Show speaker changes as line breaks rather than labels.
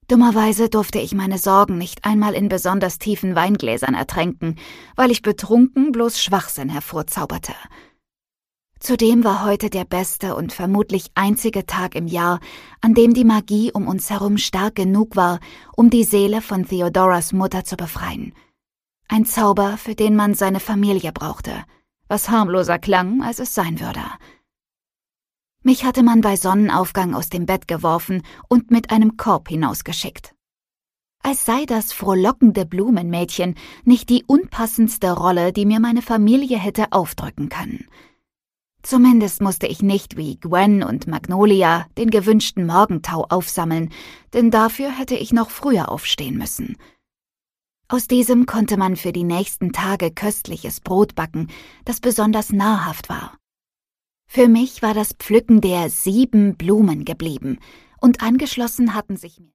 Dummerweise durfte ich meine Sorgen nicht einmal in besonders tiefen Weingläsern ertränken, weil ich betrunken bloß Schwachsinn hervorzauberte. Zudem war heute der beste und vermutlich einzige Tag im Jahr, an dem die Magie um uns herum stark genug war, um die Seele von Theodoras Mutter zu befreien. Ein Zauber, für den man seine Familie brauchte, was harmloser klang, als es sein würde. Mich hatte man bei Sonnenaufgang aus dem Bett geworfen und mit einem Korb hinausgeschickt. Als sei das frohlockende Blumenmädchen nicht die unpassendste Rolle, die mir meine Familie hätte aufdrücken können. Zumindest musste ich nicht wie Gwen und Magnolia den gewünschten Morgentau aufsammeln, denn dafür hätte ich noch früher aufstehen müssen. Aus diesem konnte man für die nächsten Tage köstliches Brot backen, das besonders nahrhaft war. Für mich war das Pflücken der 7 Blumen geblieben, und angeschlossen hatten sich mir